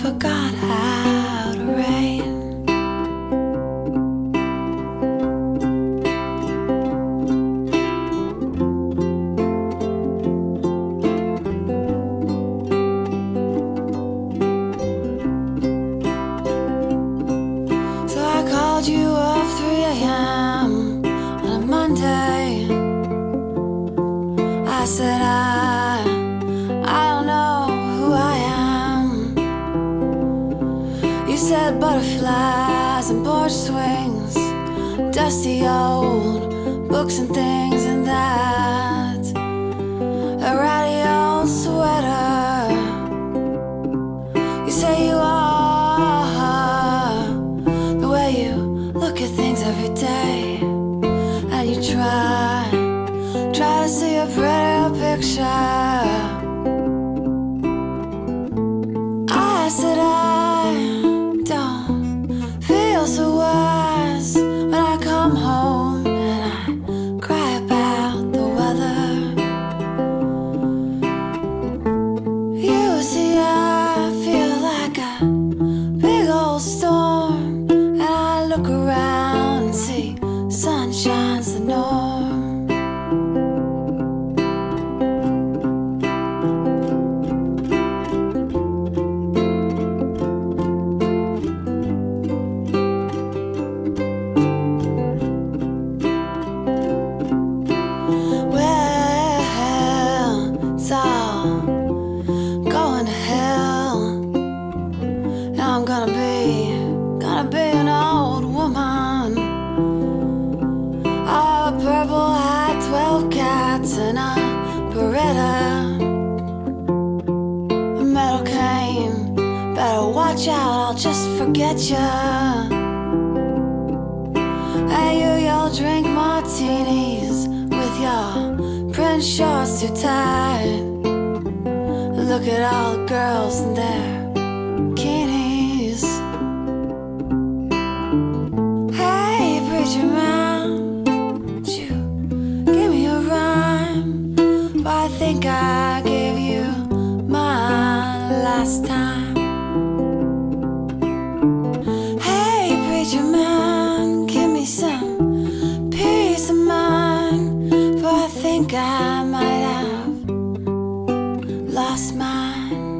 forgot how to rain. So I called you up 3 a.m. on a Monday. I said I don't know who I am. You said butterflies and porch swings, dusty old books and things, and that a ratty old sweater. You say you are the way you look at things every day, and you try to see a prettier picture. I said I don't feel so wise when I come home and I cry about the weather. You see, I feel like a big old storm, and I look around and see sunshine's the norm. Gonna be an old woman. Oh, a purple hat, 12 cats, and a Beretta, a metal cane. Better watch out, I'll just forget ya. Hey, you'll drink martinis with your print shorts too tight. Look at all the girls in their bikinis. Hey, preacher man, won't you give me a rhyme? Well, I think I gave you mine last time. Hey, preacher man, give me some peace of mind, for I think I might have lost mine.